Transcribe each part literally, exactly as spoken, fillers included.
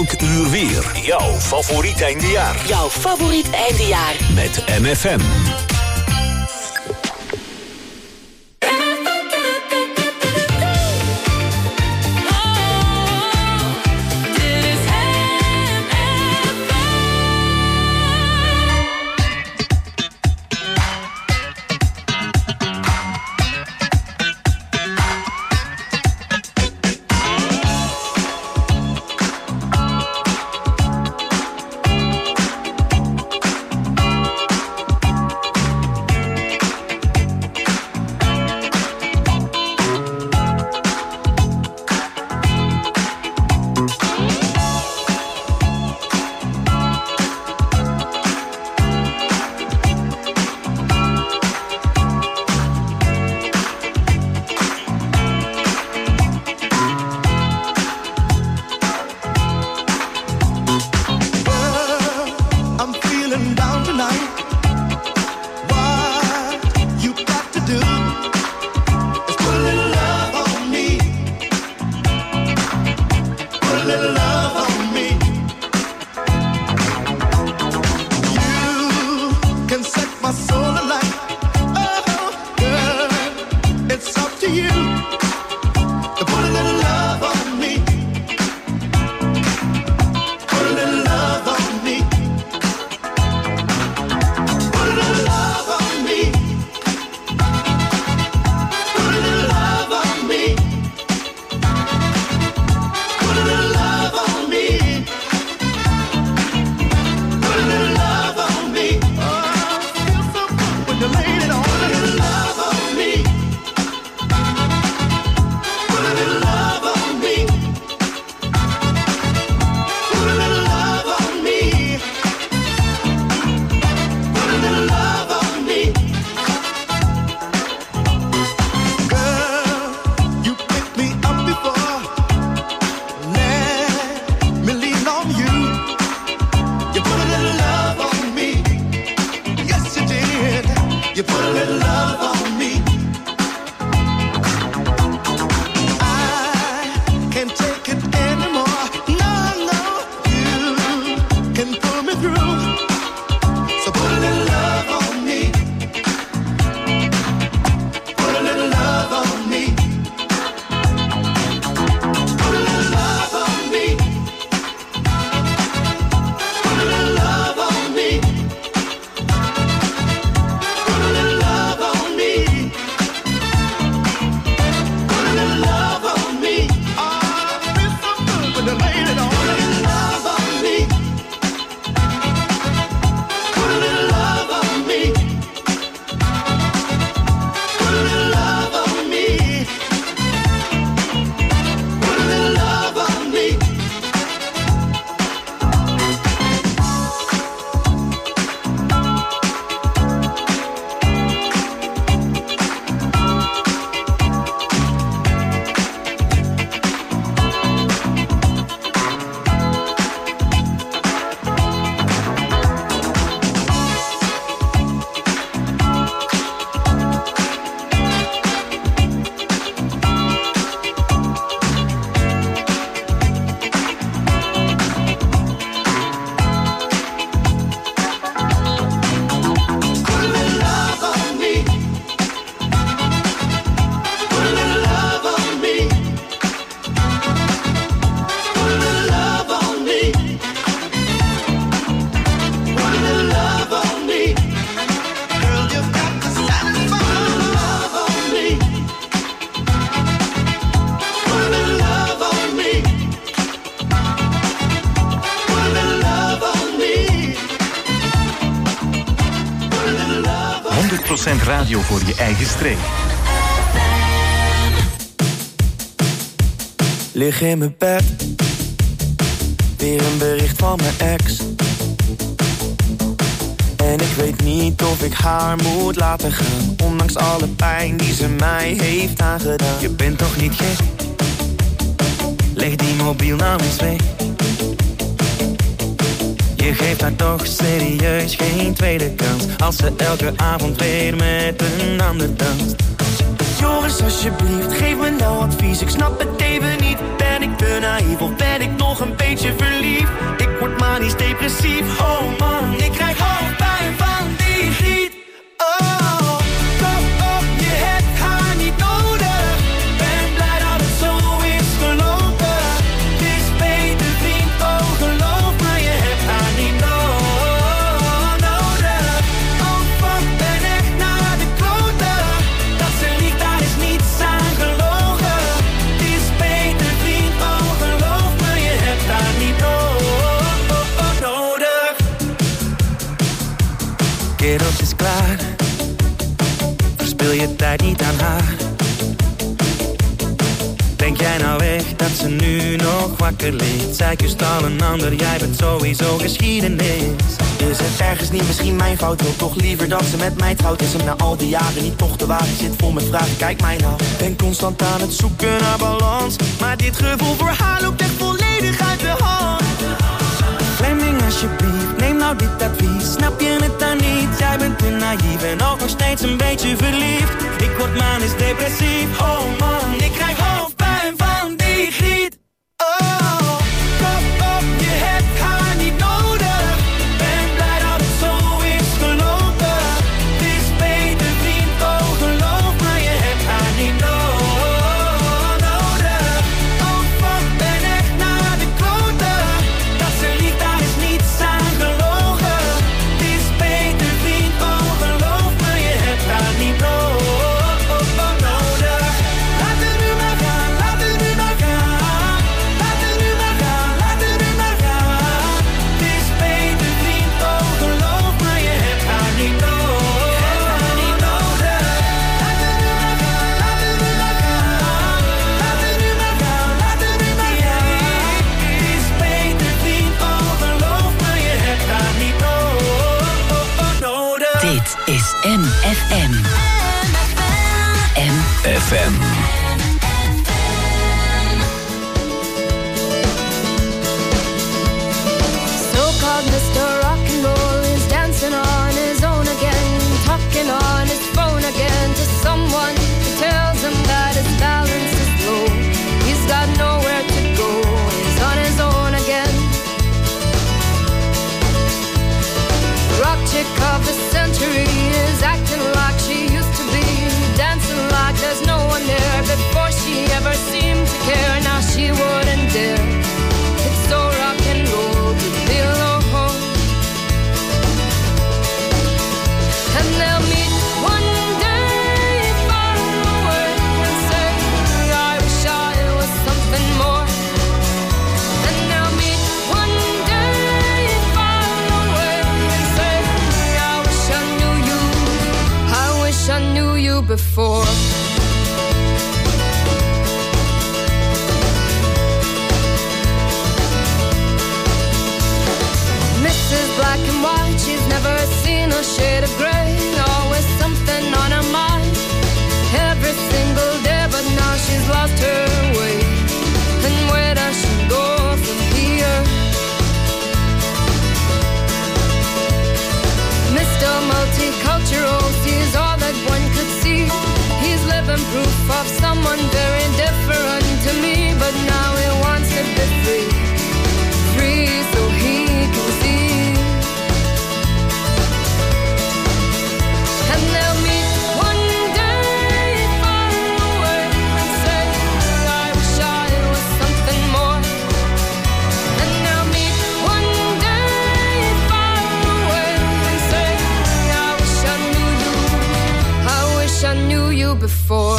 Elk uur weer. Jouw favoriet eindejaar. Jouw favoriet eindejaar. Met M F M. honderd procent radio voor je eigen streek. Lig in mijn bed, weer een bericht van mijn ex. En ik weet niet of ik haar moet laten gaan, ondanks alle pijn die ze mij heeft aangedaan. Je bent toch niet gek? Leg die mobiel nou eens weg. Je geeft haar toch serieus geen tweede kans, als ze elke avond weer met een ander danst. Joris, alsjeblieft, geef me nou advies. Ik snap het even niet. Ben ik te naïef of ben ik nog een beetje verliefd? je tijd niet aan haar. Denk jij nou echt dat ze nu nog wakker ligt? Zij kust al een ander, jij bent sowieso geschiedenis. Is het ergens niet misschien mijn fout? Wil toch liever dat ze met mij trouwt? Is hem na al die jaren niet toch de waarheid? Zit vol met vragen, kijk mij nou. Ben constant aan het zoeken naar balans, maar dit gevoel voor haar loopt echt volledig uit de hand. Fleming alsjeblieft, neem nou dit advies. Snap je het dan niet? Jij bent te naïef en ook nog steeds een beetje verliefd. Ik word manisch depressief, oh man, ik krijg hoofdpijn van die griet. Oh, kop op, je hebt haar niet nodig. Ben blij dat het zo is gelopen. Het is beter vriend, oh geloof me, je hebt haar niet nodig. Oh fuck, ben echt naar de kloten. Dat ze liegt, daar is niets aan gelogen. Het is beter vriend, oh geloof me, je hebt haar niet nodig. Is M F M. M F M. So-called Mister Rock and Roll is dancing on his own again, talking on his phone again to someone who tells him that his balance is low. He's got nowhere to go, he's on his own again. Rock chick of the century is acting like she used to be, dancing like there's no one there. Before she ever seemed to care, now she wouldn't dare. It's so rock and roll to be alone. And they'll meet one day far away and say, I wish I was something more. And they'll meet one day far away and say, I wish I knew you, I wish I knew you before. Missus Black and White, she's never seen a shade of grey. Always something on her mind, every single day, but now she's lost her way. And where does she go from here? Mister Multicultural sees all that one could see. He's living proof of someone very different to me, but now he wants to be free, free so he can see. And they'll meet one day far away and say, I wish I was something more. And they'll meet one day far away and say, I wish I knew you, I wish I knew you before.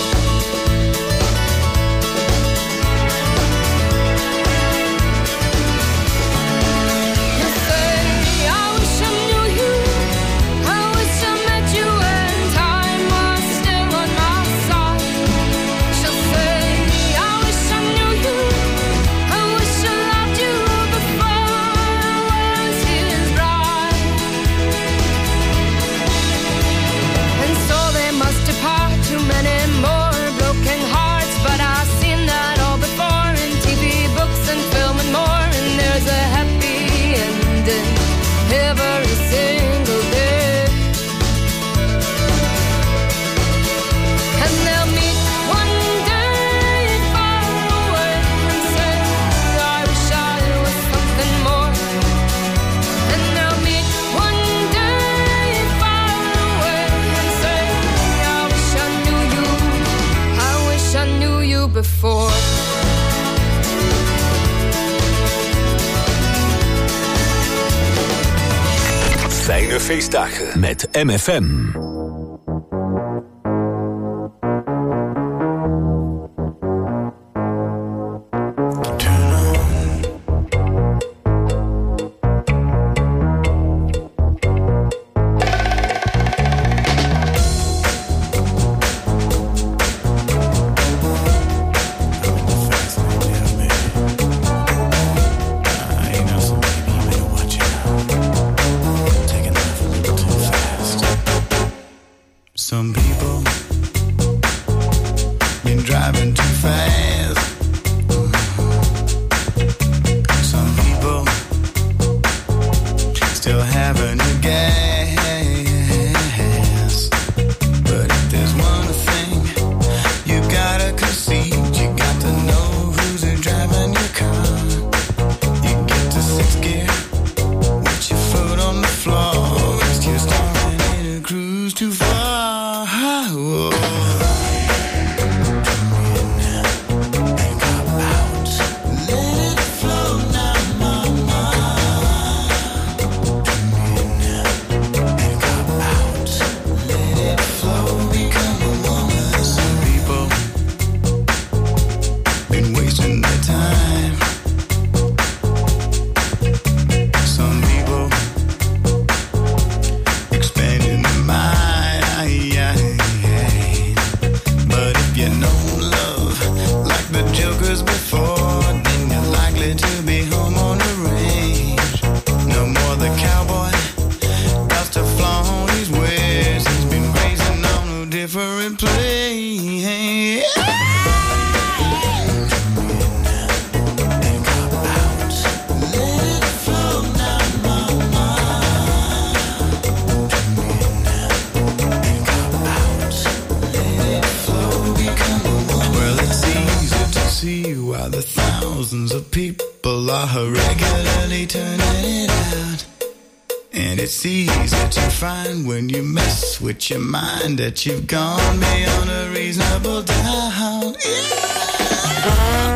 Every single day. And they'll meet one day far away and say, I wish I was something more. And they'll meet one day far away and say, I wish I knew you, I wish I knew you before. Fijne feestdagen met M F M. wasting their time. Some people expanding their mind, but if you know love like the jokers before, then you're likely to be home on the range. No more the cowboy got to flaunt his ways. He's been raising on a different place. While the thousands of people are regularly turning it out. And it's easy to find when you mess with your mind that you've gone beyond a reasonable doubt. Yeah.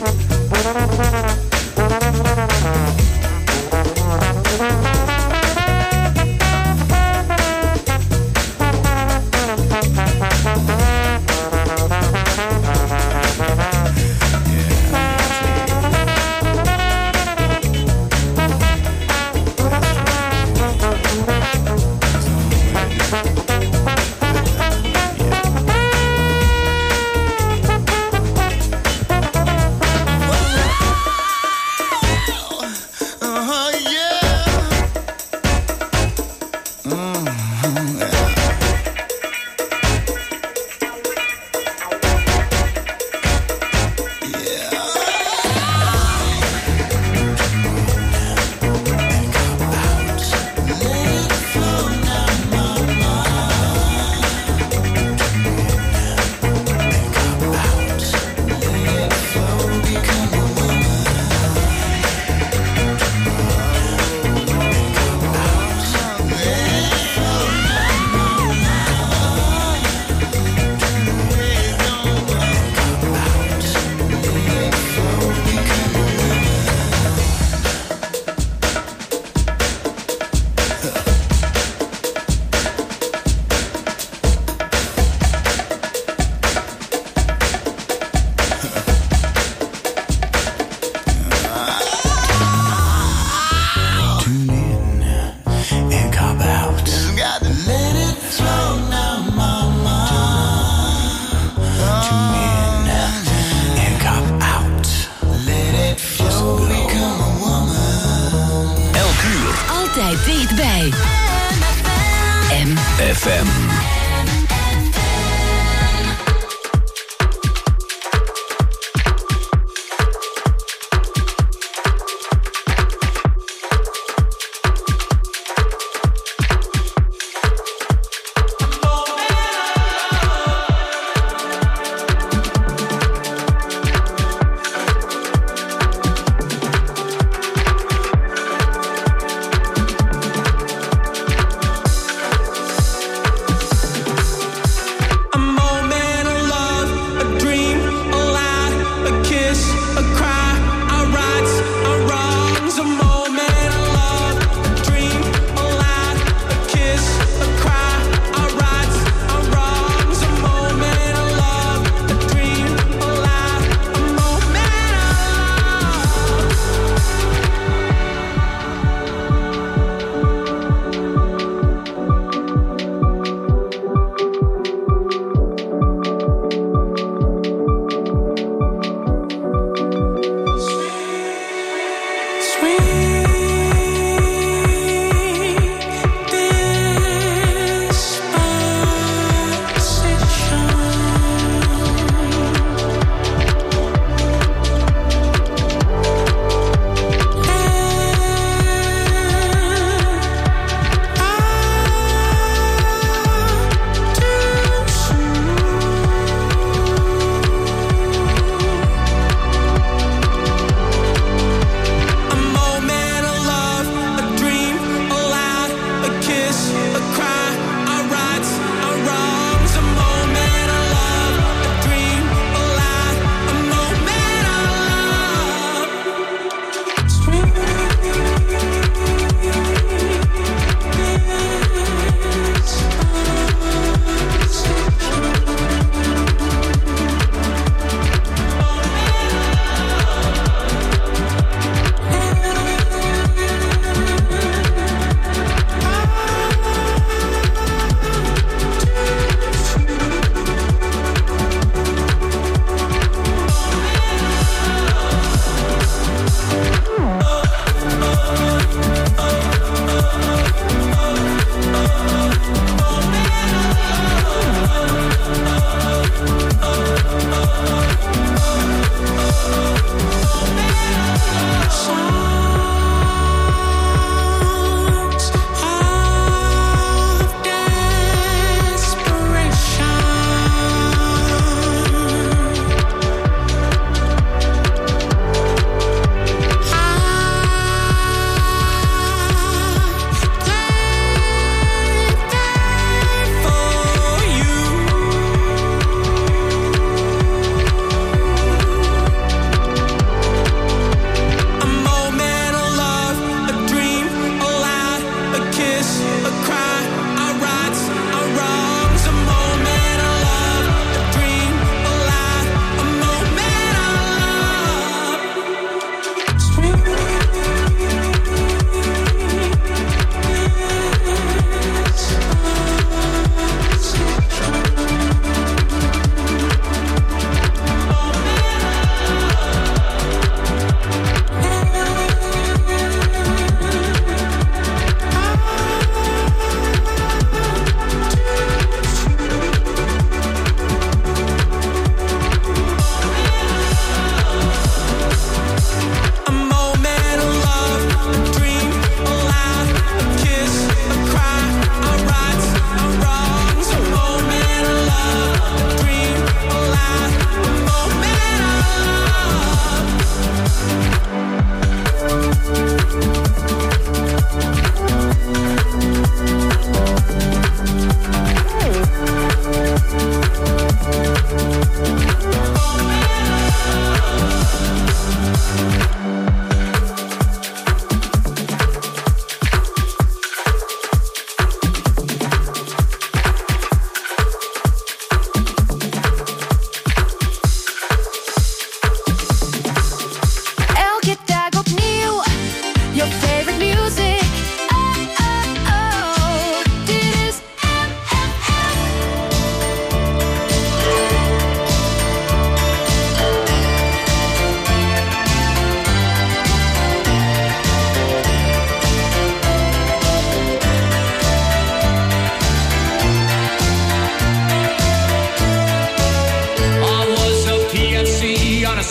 Dichtbij. M F M.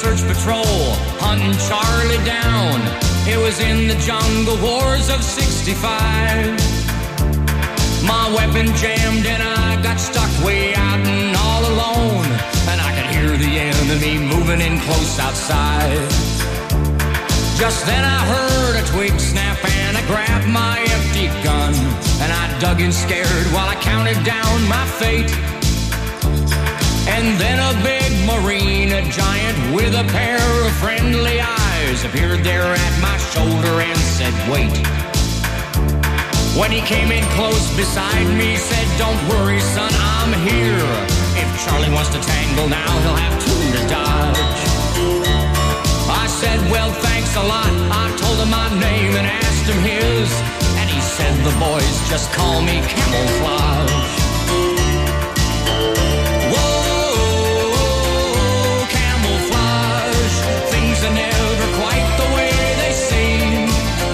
search patrol, hunting Charlie down. It was in the jungle wars of sixty-five. My weapon jammed and I got stuck way out and all alone. And I could hear the enemy moving in close outside. Just then I heard a twig snap and I grabbed my empty gun. And I dug in scared while I counted down my fate. And then a big Marine, a giant with a pair of friendly eyes, appeared there at my shoulder and said, wait. When he came in close beside me, said, don't worry, son, I'm here. If Charlie wants to tangle now, he'll have two to dodge. I said, well, thanks a lot. I told him my name and asked him his. And he said, the boys just call me Camouflage. Whoa, camouflage. Things are never quite the way they seem.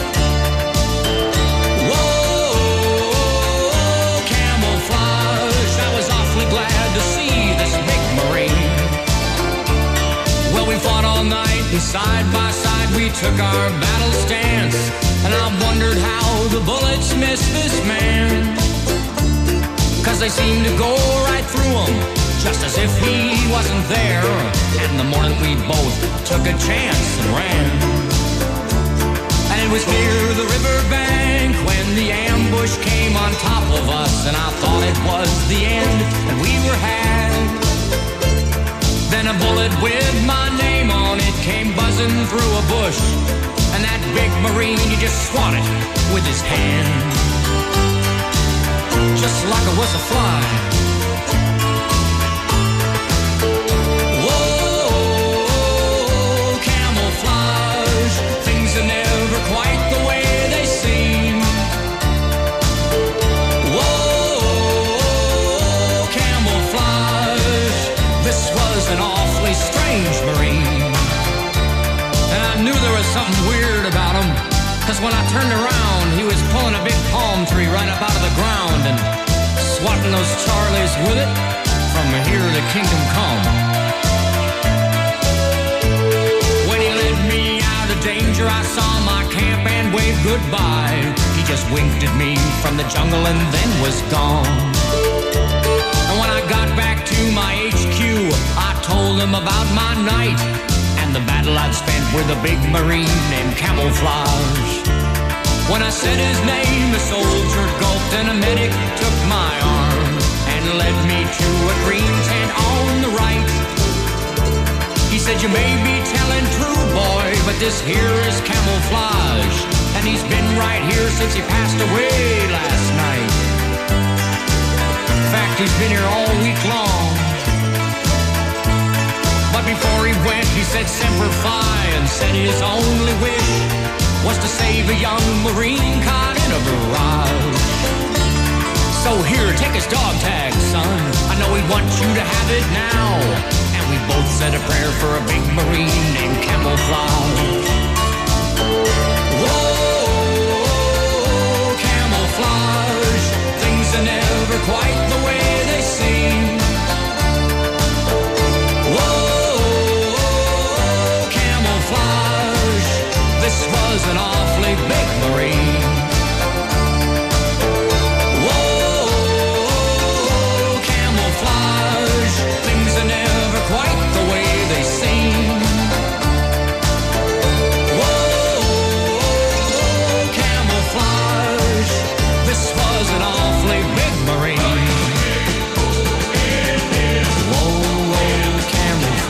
Glad to see this big Marine. Well, we fought all night and side by side we took our battle stance. And I wondered how the bullets missed this man. Cause they seemed to go right through him, just as if he wasn't there. And the morning we both took a chance and ran. And it was near the riverbank when the ambush came on top of us. And I thought it was the end and we were had. Then a bullet with my name on it came buzzing through a bush. And that big Marine, he just swatted with his hand, just like it was a fly. Whoa, camouflage. Things are never quite the way they seem. Whoa, camouflage. This was an awfully strange Marine. And I knew there was something weird about him, cause when I turned around, he was pulling a big palm tree right up out of the ground and swatting those Charlies with it from here to kingdom come. When he led me out of danger, I saw my camp and waved goodbye. He just winked at me from the jungle and then was gone. And when I got back to my H Q, I told him about my night and the battle I'd spent with a big Marine named Camouflage. When I said his name, a soldier gulped and a medic took my arm and led me to a green tent on the right. He said, you may be telling true, boy, but this here is Camouflage, and he's been right here since he passed away last night. In fact, he's been here all week long. But before he went, he said Semper Fi and said his only wish was to save a young Marine caught in a barrage. So here, take his dog tag, son. I know he wants you to have it now. And we both said a prayer for a big Marine named Camouflage. Whoa, camouflage. Things are never quite the way they seem. Whoa, camouflage. This was an awfully big Marine. Whoa, camouflage. Things are never quite the way they seem. Whoa, camouflage. This was an awfully big Marine. Whoa,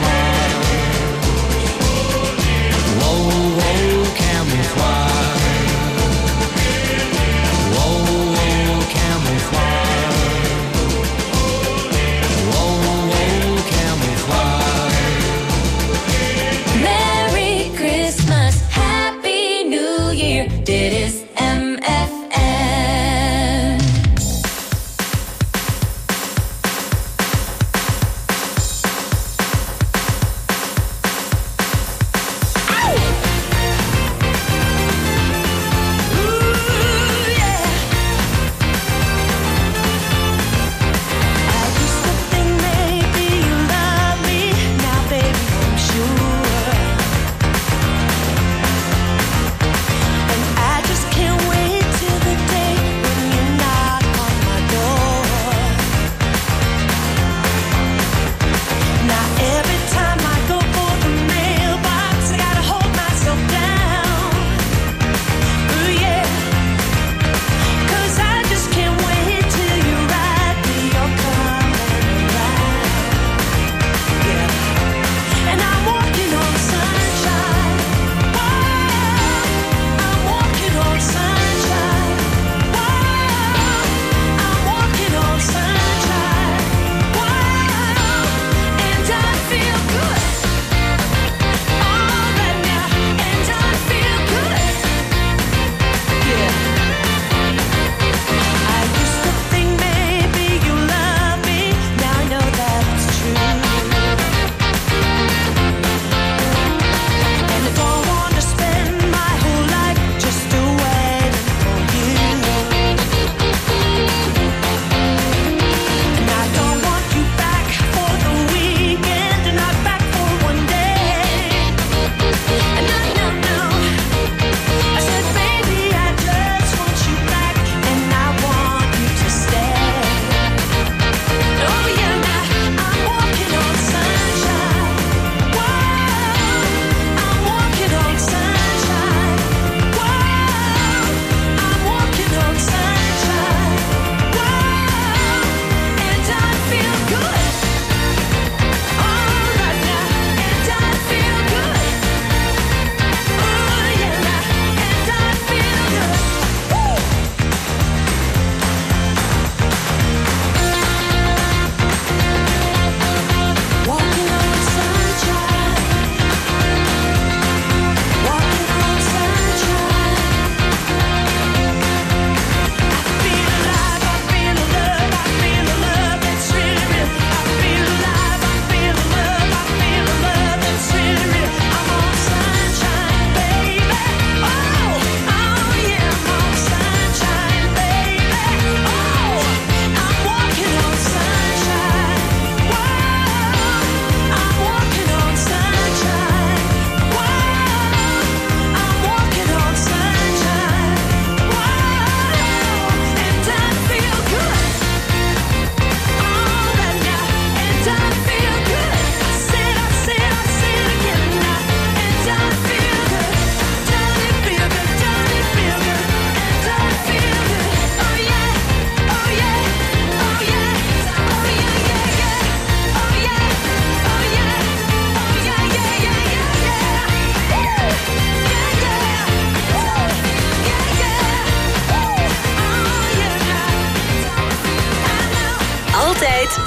camouflage. Whoa, whoa, camouflage.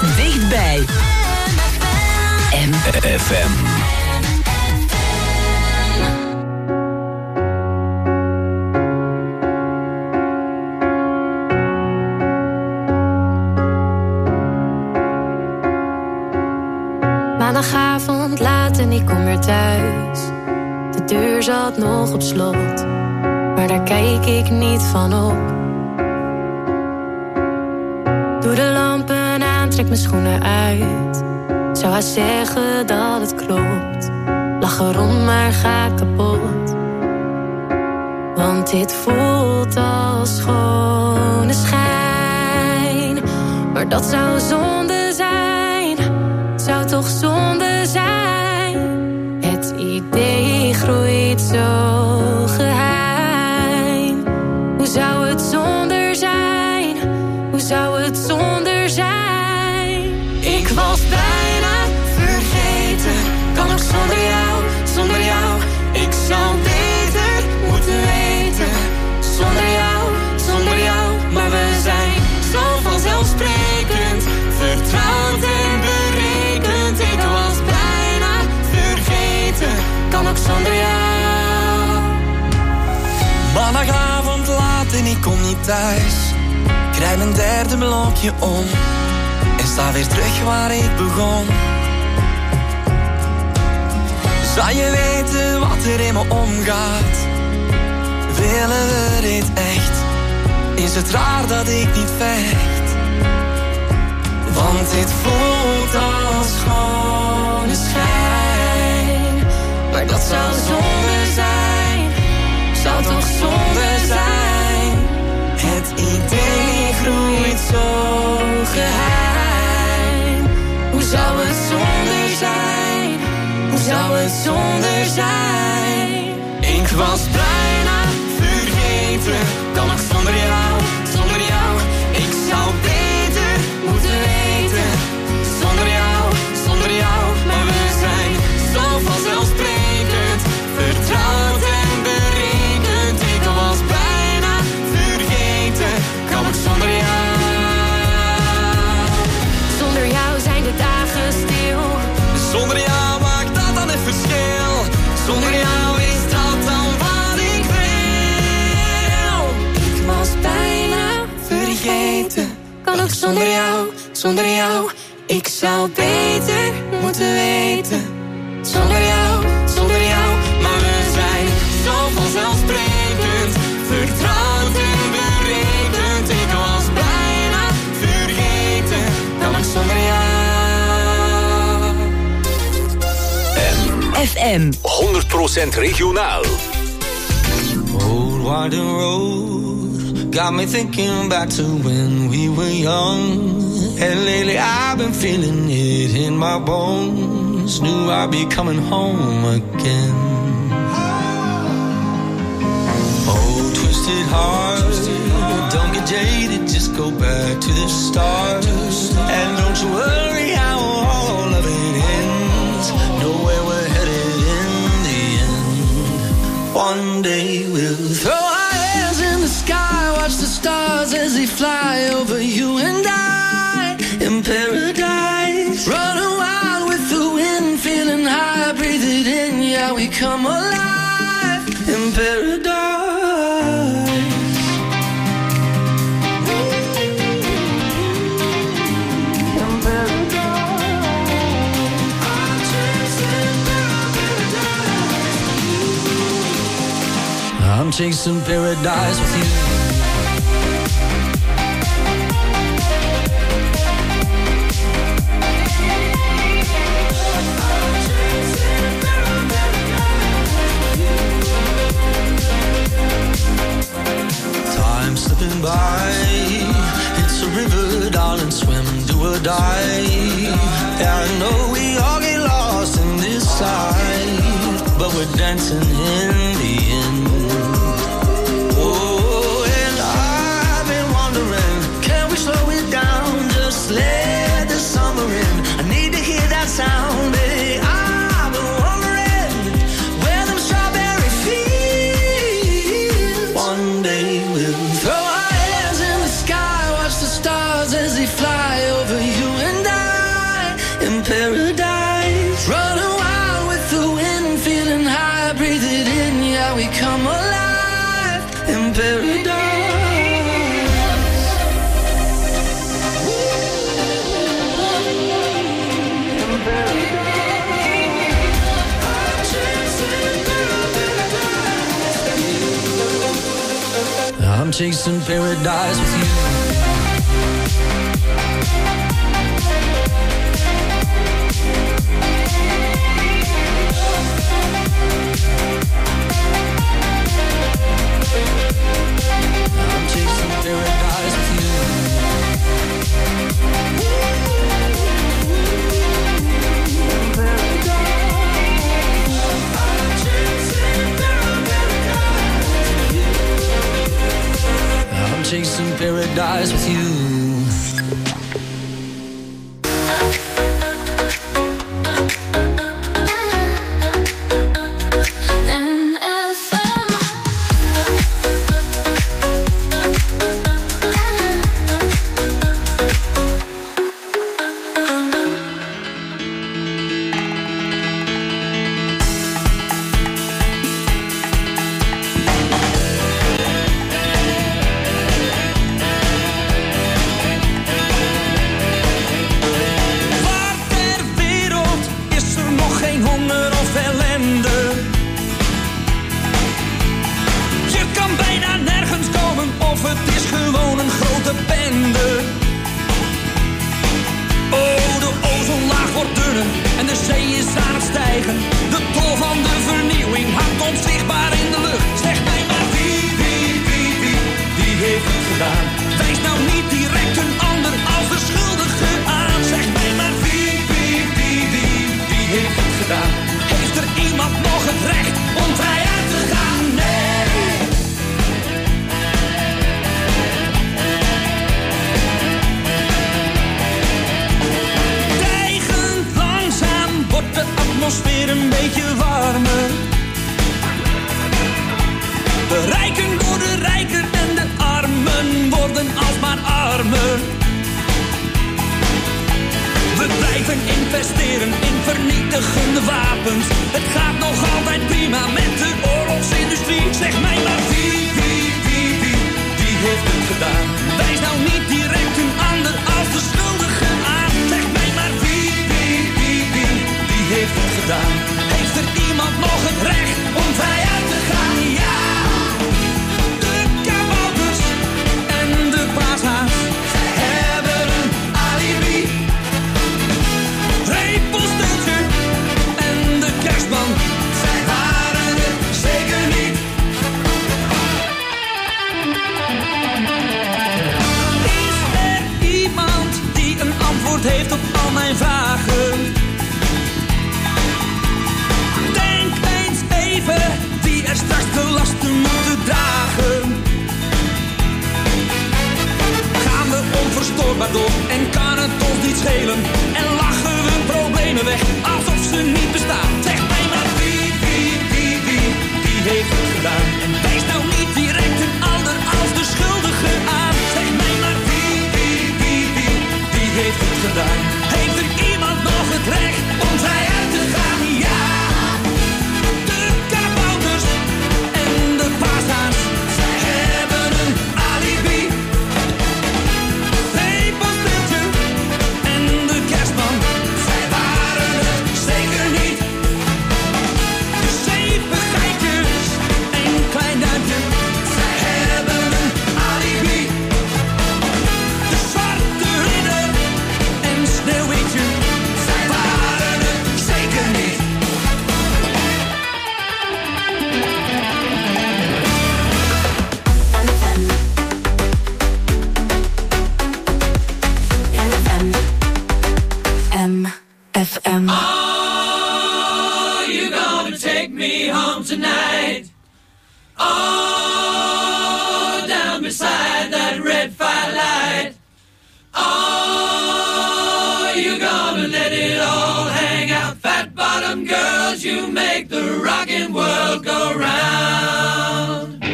Dichtbij. M F M. Maandagavond laat en ik kom weer thuis. De deur zat nog op slot, maar daar kijk ik niet van op. Doe de lampen aan, trek mijn schoenen uit. Zou hij zeggen dat het klopt. Lach erom, maar ga kapot. Want dit voelt als schone schijn. Maar dat zou zonde zijn. Zou toch zonde zijn. Het idee groeit zo geheim. Hoe zou het zonder zijn? Hoe zou het zonder zijn? Ik was bijna vergeten. Kan ook zonder jou, zonder jou. Ik zou beter moeten weten. Zonder jou, zonder jou. Maar we zijn zo vanzelfsprekend. Vertrouwd en berekend. Ik was bijna vergeten. Kan ook zonder jou. Maandagavond laat en ik kom niet thuis. Krijg mijn derde blokje om. En sta weer terug waar ik begon. Zou je weten wat er in me omgaat? Willen we dit echt? Is het raar dat ik niet vecht? Want dit voelt als schone schijn. Maar dat zou zonde zijn. Zou toch zonde zijn. Het idee groeit zo geheim. Hoe zou het zonder zijn? Hoe zou het zonder zijn? Ik was bijna vergeten. Kan nog zonder jou, zonder jou. Ik zou beter moeten weten. Zonder jou, zonder jou. Maar we zijn zo vanzelfsprekend. Vertrouwd en berekend. Ik was bijna vergeten. Kan ik zonder jou. Zonder jou zijn de dagen stil. Zonder jou maakt dat dan het verschil. Zonder jou is dat dan wat ik wil. Ik was bijna vergeten. Kan ook zonder jou, zonder jou. Ik zou beter moeten weten. Zonder jou, zonder jou. Maar we zijn zo vanzelfsprekend. Vertrouwd en berekend. Ik was bijna vergeten. Kan ik zonder jou. F M. honderd procent regionaal. Old winding road got me thinking back to when we were young. And lately I've been feeling it in my bones. Knew I'd be coming home again. Oh, twisted heart, don't get jaded, just go back to the start. And don't you worry how all of it ends. Know where we're headed in the end. One day we'll throw our hands in the sky, watch the stars as they fly over you and I. In paradise, running wild with the wind, feeling high, breathe it in, yeah, we come alive. In paradise. I'm chasing paradise with you. Time slipping by. It's a river, darling, swim, do or die. Yeah, I know we all get lost in this side, but we're dancing in the end. Oh, and I've been wondering, can we slow it down? Just let the summer in. I need to hear that sound, baby. I've been wondering where them strawberry fields. One day we'll throw our hands in the sky, watch the stars as they fly over you and I. I breathe it in, yeah, we come alive in paradise. I'm chasing paradise with you. I'm chasing paradise with you. I'm chasing paradise with you. En kan het ons niet schelen? En lachen we problemen weg alsof ze niet bestaan. Zeg mij maar wie, wie, wie, wie, wie heeft het gedaan? En wijs nou niet direct een ander als de schuldige aan. Zeg mij maar wie, wie, wie, wie, wie heeft het gedaan? Heeft er iemand nog het recht om vrij uit te gaan? Ja, de kabouters en de paashaas, zij hebben een alibi. F M. Are you gonna take me home tonight? Oh, down beside that red firelight. Oh, you gonna let it all hang out? Fat bottom girls, you make the rockin' world go round.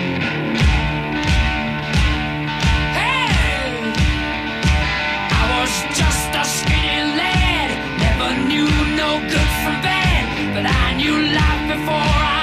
Hey, I was just a skinny lad, never knew no good from bad, but I knew life before I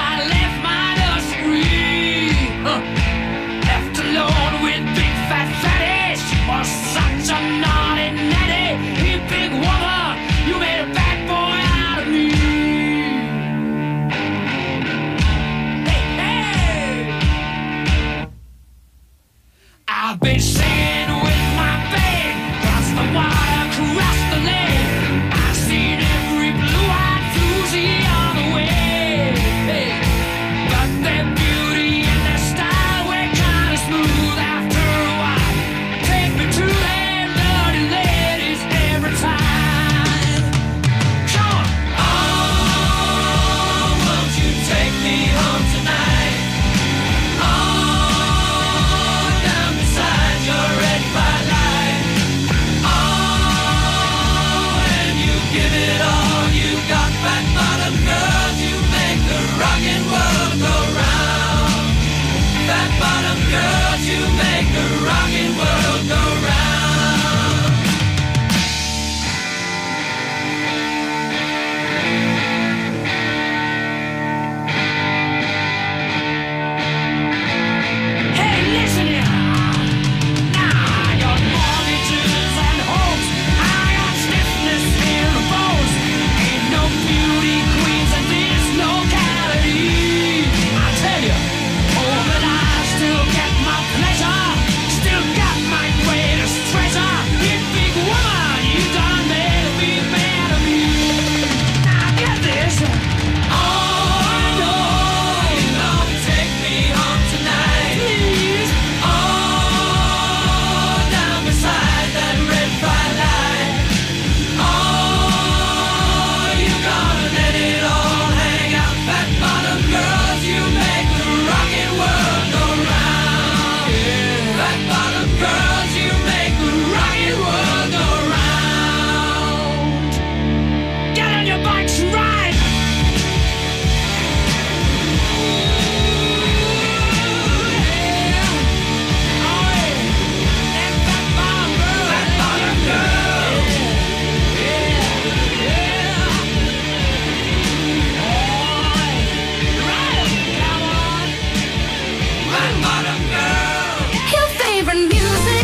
I've been singing with my band across the wire, across the land. I've seen every blue-eyed floozy on the way. Hey, but their beauty and their style were kind of smooth after a while. Take me to their dirty ladies every time. Come on. Oh, won't you take me home tonight? Oh, down beside your red firelight. Oh, and you give it all you got, fat bottom girls. You make the rockin' world go round. Fat bottom girls, you make the rockin' world go round. Hey, listen here. Now I got mortgages and hopes. I got stiffness in the bones. Ain't no beauty queens in this locality. I tell you, oh, but I still get my pleasure. Still got my greatest treasure. You big woman, you done made me man of me. Now get this. Oh, I know you don't take me home tonight. Please. Oh, down beside that red firelight. Oh, you gonna let it all hang out, fat bottom girls. You make the rockin' world go round. Fat bottom girls, you make the rockin' world go round. Get on your bikes and ride. Your favorite music.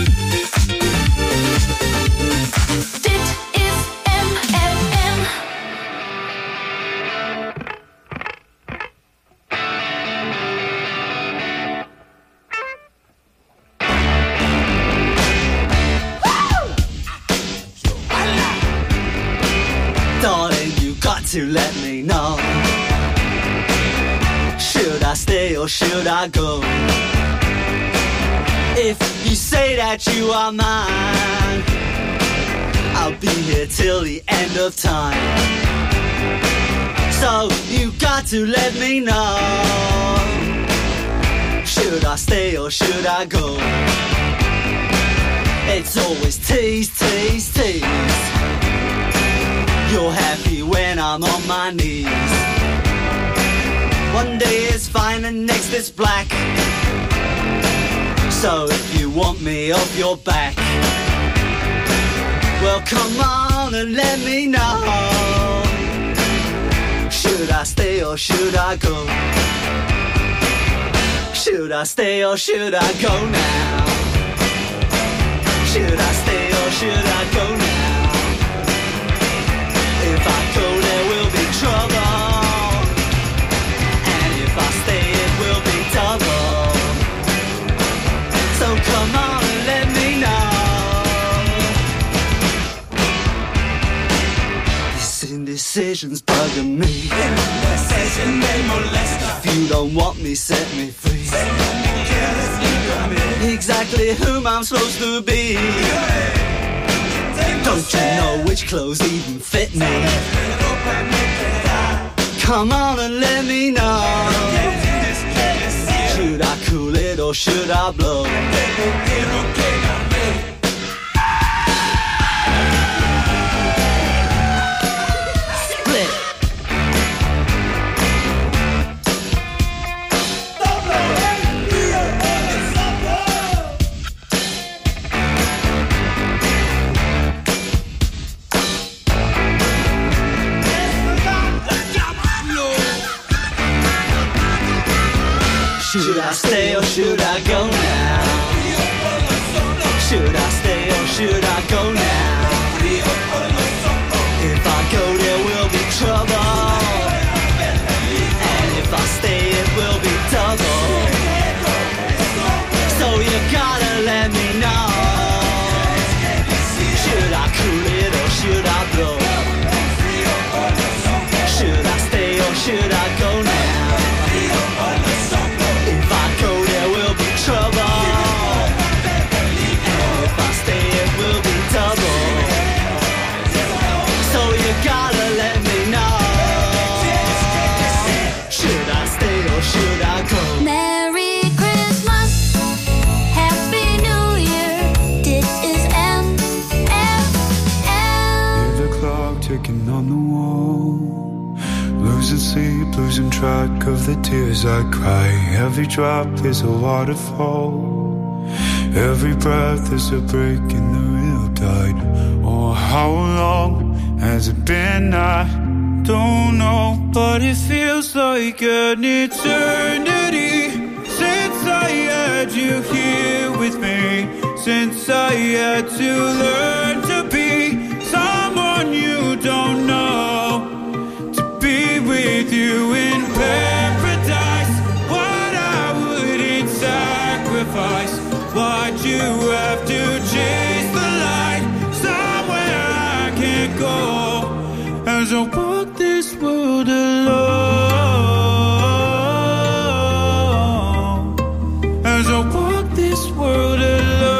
Dit is M F M. Darling, you got to let me know. Should I stay or should I go? If you say that you are mine, I'll be here till the end of time. So you got to let me know. Should I stay or should I go? It's always tease, tease, tease. You're happy when I'm on my knees. One day is fine and next is black. So if you want me off your back, well come on and let me know. Should I stay or should I go? Should I stay or should I go now? Should I stay or should I go now? If I go there will be trouble, and if I stay it will be double. So come on and let me know. This indecision's bugging me. Indecision may molest her. If you don't want me, set me free. Exactly whom I'm supposed to be. Don't you know which clothes even fit me? Come on and let me know. Should I cool it or should I blow? Split. Should I stay or should I go now? Should I stay or should I go now? If I go there will be trouble, and if I stay it will be double. So you gotta let track of the tears I cry. Every drop is a waterfall. Every breath is a break in the real tide. Oh, how long has it been? I don't know, but it feels like an eternity since I had you here with me. Since I had to learn to be someone you don't know, to be with you in paradise. What I wouldn't sacrifice. Why'd you have to chase the light somewhere I can't go? As I walk this world alone, as I walk this world alone.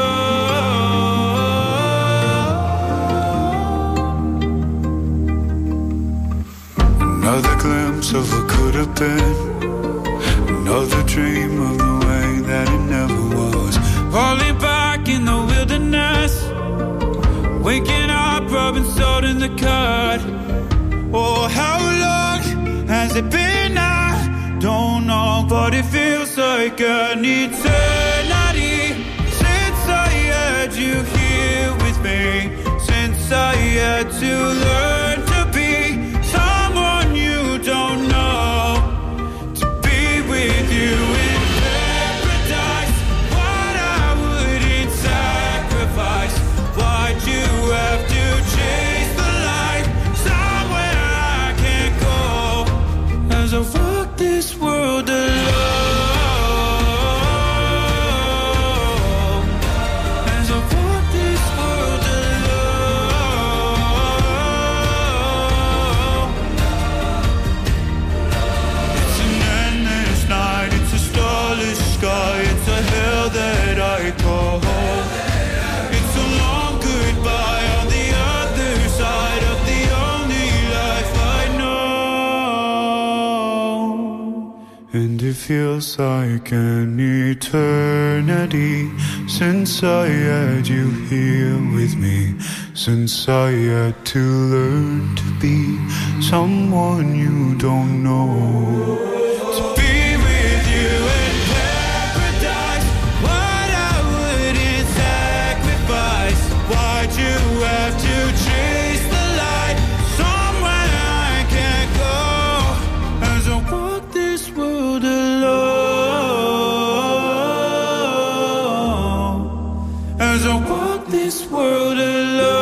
Another glimpse of what could have been, another dream of the way that it never was. Falling back in the wilderness, waking up, rubbing salt in the cut. Oh, how long has it been? I don't know, but it feels like an eternity since I had you here with me. Since I had to learn to be someone you don't know, to be with you in paradise. What I wouldn't sacrifice. Why'd you have to chase the light somewhere I can't go? As I walk this world alone, as I walk this world alone. It's an endless night, it's a starless sky, it's a hell that I call home. It's a long goodbye on the other side of the only life I know. And it feels like an eternity since I had you here with me. Since I had to learn to be someone you don't know. To be with you in paradise. What I wouldn't sacrifice. Why'd you have to chase the light somewhere I can't go? As I walk this world alone, as I walk this world alone.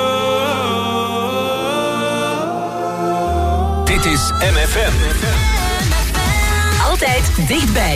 Dit is M F M. Altijd dichtbij.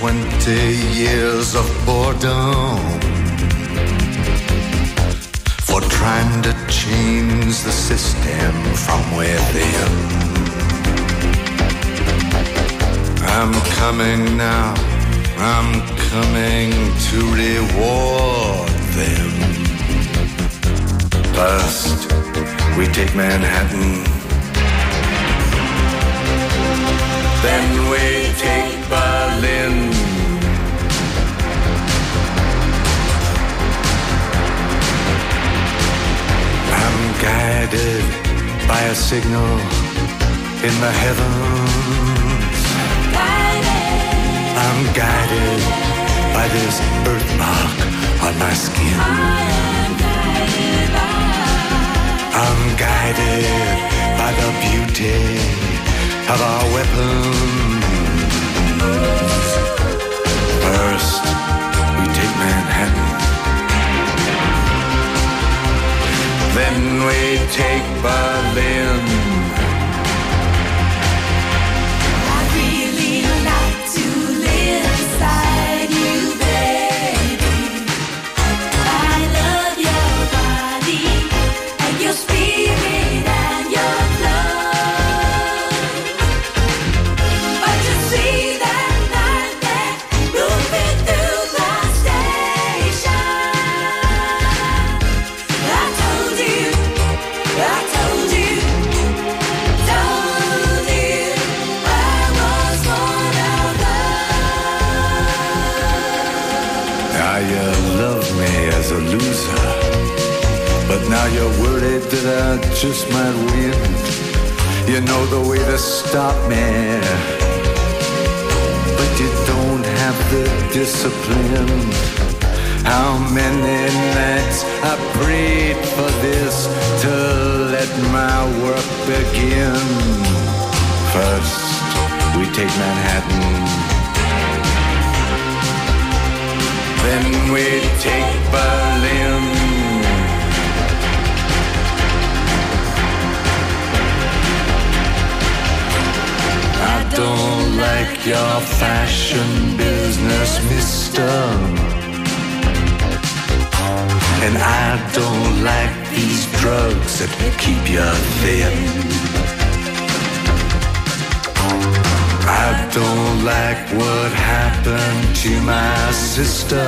twenty years of boredom, for trying to change the system from within. I'm coming now, I'm coming to reward them. First, we take Manhattan, then we take Berlin. I'm guided by a signal in the heavens. I'm guided by this birthmark on my skin. I'm guided by the beauty of our weapons. First, we take Manhattan, then we take Berlin. I really like to live inside you, baby. I love your body and your spirit and your love. But you see that night that moving through the station, I told you, I told you, told you I was one of us. Now you love me as a loser, but now you're worried that I just might win. You know the way to stop me, but you don't have the discipline. How many nights I prayed for this to let my work begin. First, we take Manhattan, then we take Berlin. I don't like your fashion business, mister. And I don't like these drugs that keep you thin. I don't like what happened to my sister.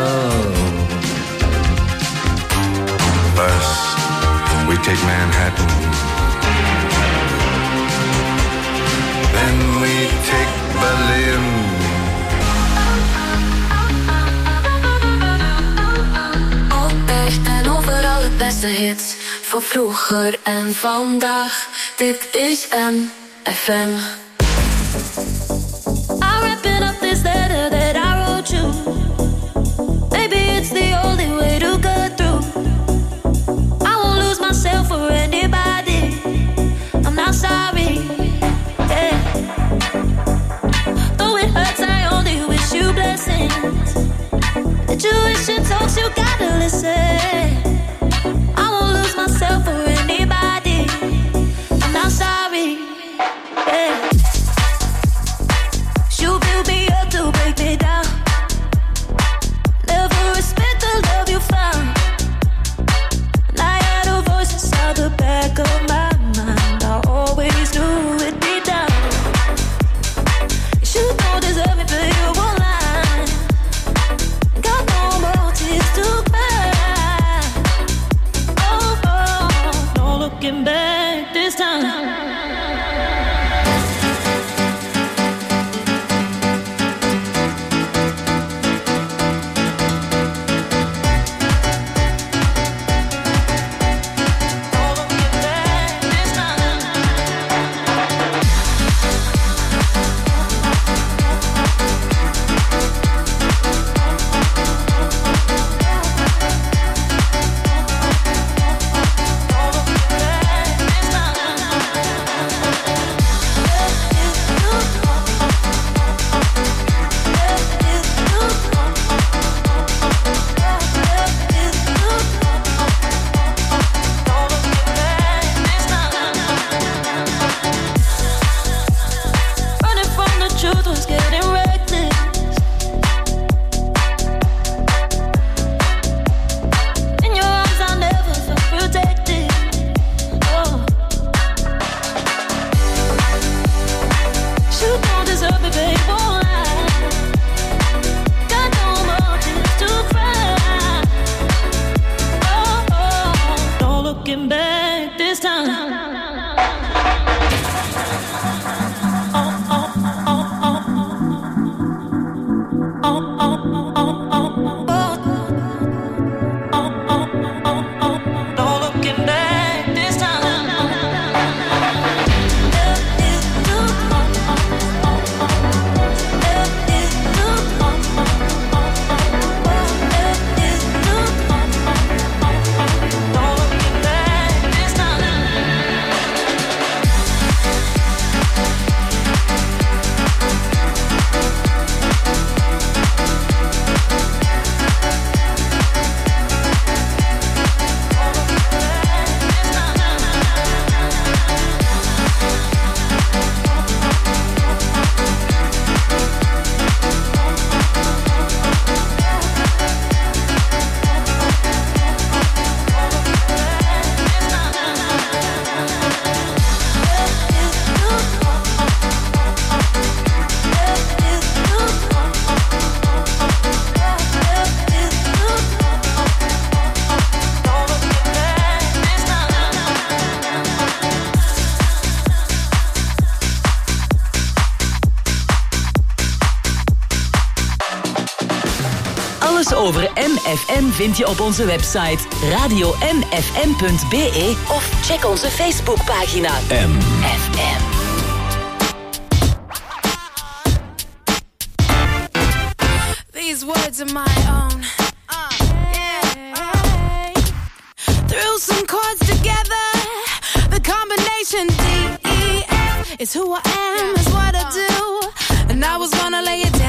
First, we take Manhattan, then we take Berlin. En overal het beste hits voor vroeger en vandaag. Dit is M F M. I'm wrapping up this letter that I wrote you. Maybe it's the only way to get through. I won't lose myself for anybody. I'm not sorry. Yeah. Though it hurts, I only wish you blessings. The tuition talks, you gotta listen. I won't lose myself for anybody. I'm not sorry. Yeah. You build me up to break me down. Never respect the love you found. And I had a voice inside the back of my mind. I always knew it'd be down. You don't deserve me, but you won't lie. Got no more tears to cry. Over M F M vind je op onze website radio m f m punt b e of check onze Facebookpagina M F M. These words are my own. Uh, yeah. Threw some chords together. The combination D E F is who I am, is what I do. And I was gonna lay it down.